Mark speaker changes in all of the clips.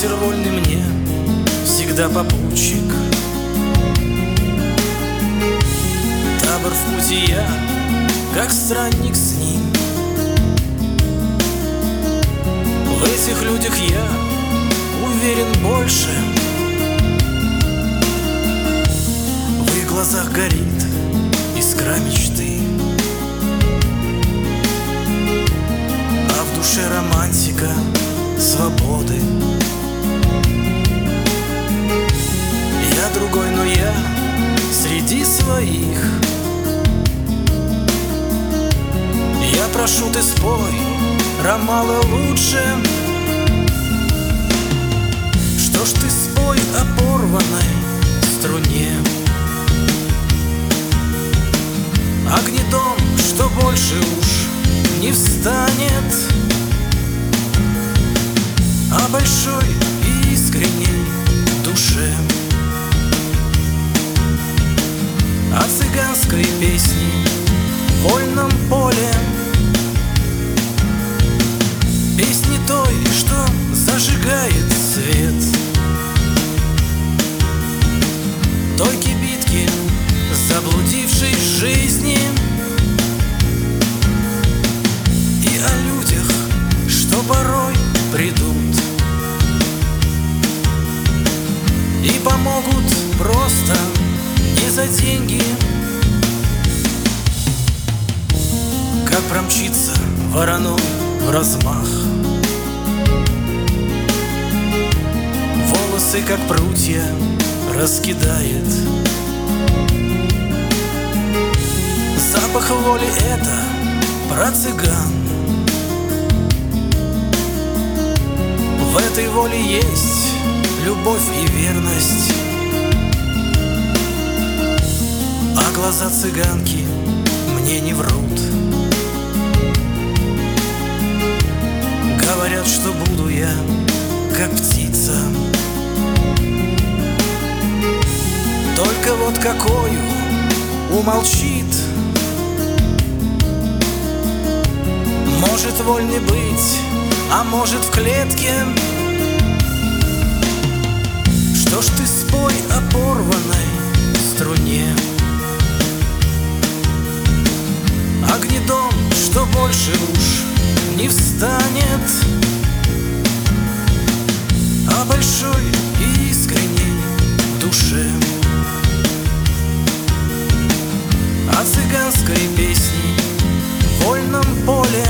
Speaker 1: Ветер вольный мне всегда попутчик. Табор в пути я, как странник с ним. В этих людях я уверен больше. В их глазах горит искра мечты, а в душе романтика свободы. Я другой, но я среди своих. Я прошу, ты спой, Ромала, лучше. Что ж ты спой о порванной струне, о гнедом, что больше уж не встанет, о большой и искренней душе, о цыганской песне в вольном поле, песни той, что зажигает свет, той кибитки заблудившей жизни, и о людях, что порой придут и помогут просто не за деньги. Как промчится вороной в размах, волосы, как прутья, раскидает. Запах воли — это про цыган. В этой воле есть любовь и верность, а глаза цыганки мне не врут. Говорят, что буду я как птица, только вот какою умолчит. Может вольный быть, а может в клетке. Что ж ты спой о порванной струне, о гнедом, что больше уж не встанет, о большой и искренней душе, о цыганской песне в вольном поле,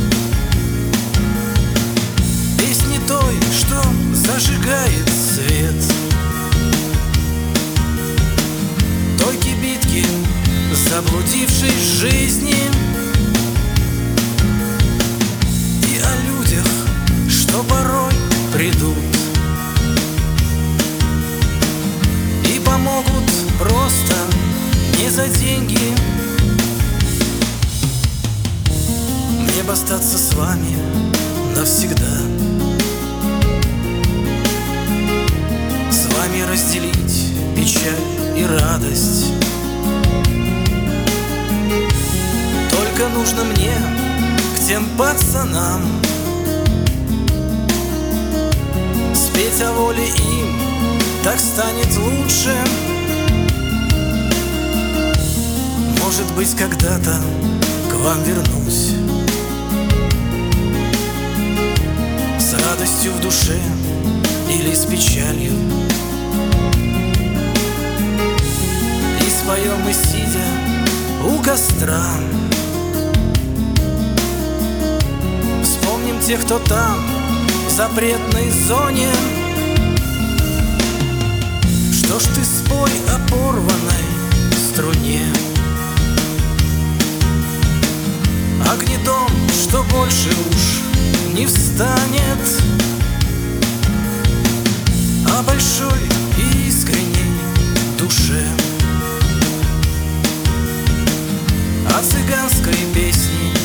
Speaker 1: песни той, что зажигает свет, той кибитки заблудившей жизни, и о людях, что порой придут и помогут просто не за деньги. Мне бы остаться с вами навсегда, с вами разделить печаль и радость. Только нужно мне к тем пацанам спеть о воле им, так станет лучше. Может быть, когда-то к вам вернусь с радостью в душе или с печалью, и споем мы, сидя у костра. Вспомним тех, кто там, в запретной зоне. Что ж ты спой о порванной струне, о гнедом, что больше уж не встанет, о большой и искренней душе, о цыганской песне